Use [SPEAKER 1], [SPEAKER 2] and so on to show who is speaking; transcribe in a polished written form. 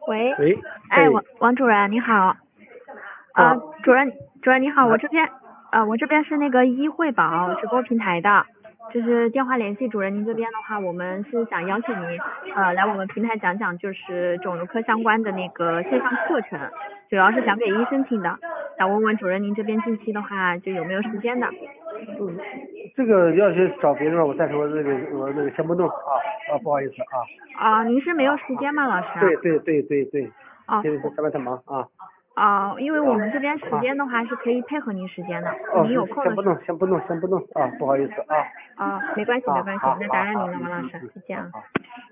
[SPEAKER 1] 喂，
[SPEAKER 2] 喂，
[SPEAKER 1] 哎，王主任你好，主任你好，我这边是那个医惠宝直播平台的，就是电话联系主任，您这边的话，我们是想邀请您来我们平台讲讲就是肿瘤科相关的那个线上课程，主要是讲给医生听的，想问问主任您这边近期的话就有没有时间的？
[SPEAKER 2] 这个要是找别人，我暂时我那个先不弄不好意思啊。
[SPEAKER 1] 您是没有时间吗，老师？
[SPEAKER 2] 对，
[SPEAKER 1] 哦，
[SPEAKER 2] 现在上班太忙啊。
[SPEAKER 1] 因为我们这边时间的话是可以配合您时间的，您有空的时候。
[SPEAKER 2] 先不弄啊，不好意思啊。
[SPEAKER 1] 没关系，那打扰您了，王老师，再见啊。